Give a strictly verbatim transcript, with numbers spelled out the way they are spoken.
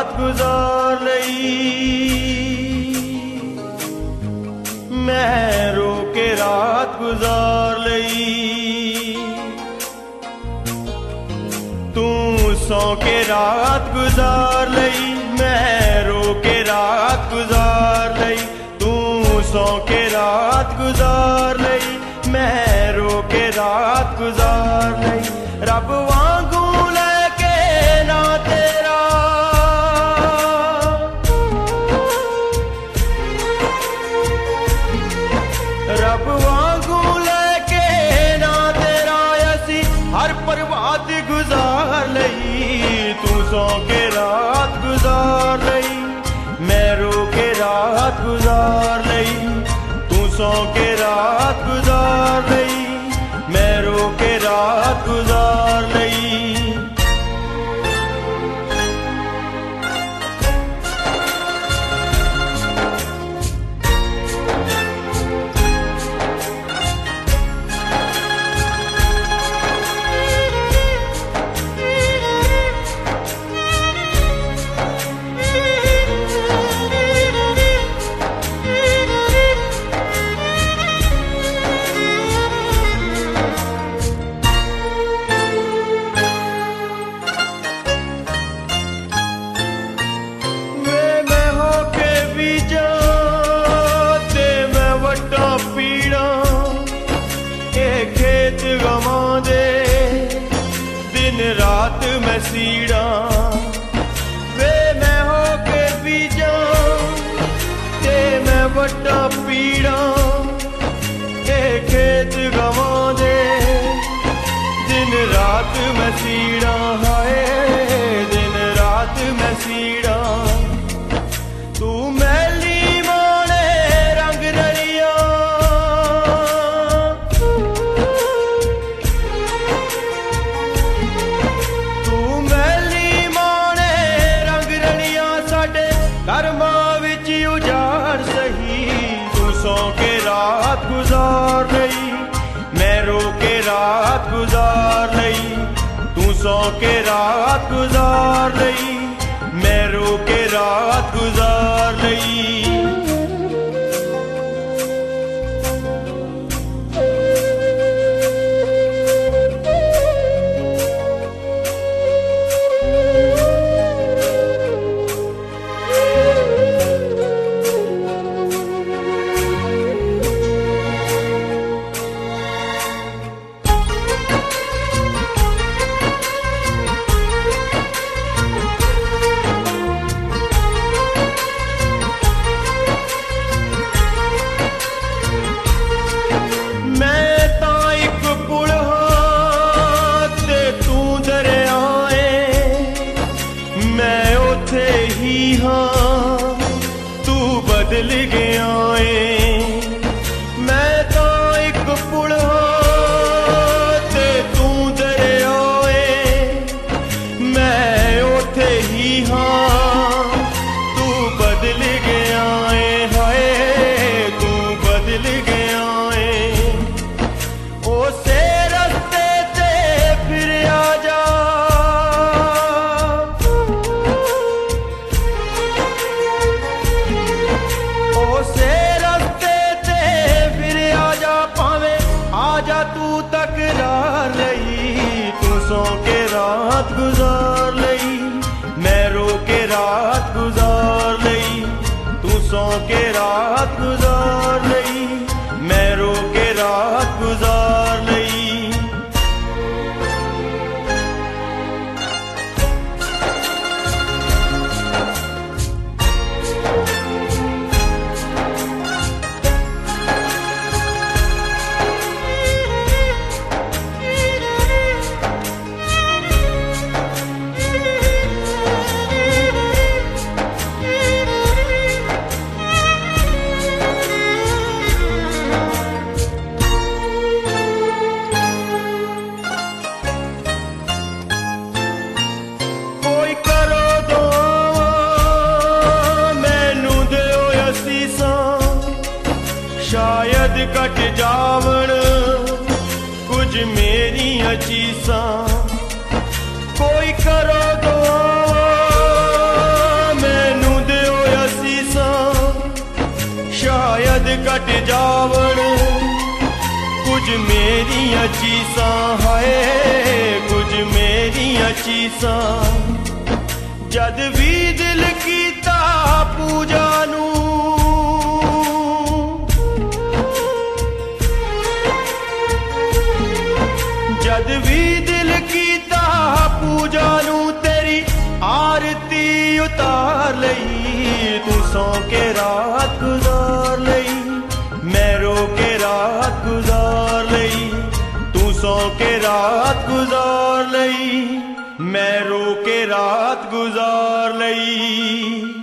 रात गुजार लई, मैं रो के रात गुजार लई। तू सौ के रात गुजार लई, मैं रो के रात गुजार लई। तू सौ के रात गुजार लई, मैं रो के रात गुजार लई। रब वांगू लेके ना तेरा, रब वांगू लेके ना तेरा, ऐसी हर प्रभात गुजार लई। तू सौ के रात गुजार लई, मैं रो के रात गुजार लई। तू सौ के रात गुजार लई, मैं रो के रात गुजार लई। रात मैं सीड़ा वे मैं हो के बीजा ते मैं वड्डा पीड़ा, ए खेत गवा दे दिन रात मैं सीड़ा। हाय दिन रात मैं सीड़ा, तू मैली माने रंग रलिया, कर्मा विच उजाड़ सही। तू सौ के रात गुजार लई, मैं रो के रात गुजार लई। तू सौ के रात गुजार लई, मैं रो के रात गुजार लई। बदल गया है मैं तो एक पुल ते तू दरिया है, मैं उथे ही हाँ तू बदल गया है। हाय तू बदल गया है, उसे रस्ते ते फिर आ जा, उसे रस्ते ते फिर आजा, पावे आजा तू तकरार लई। तू सौ के रात गुजार लई, मैं रो के रात गुजार लई। तू सौ के रात गुजार लई, मैं रो के रात गुजार लई। शायद कट जावण कुछ मेरियां चीसां, कोई करो दुआ घट जावण कुछ मेरिया चीसां हाय कुछ मेरिया चीसां जद भी दिल कीता पूजा नू जद भी दिल कीता पूजा नू तेरी आरती उतार लई तू सौ के रात गुजार लई मैं रो के रात गुजार लई तू सौ के रात गुजार लई मैं रो के रात गुजार लई।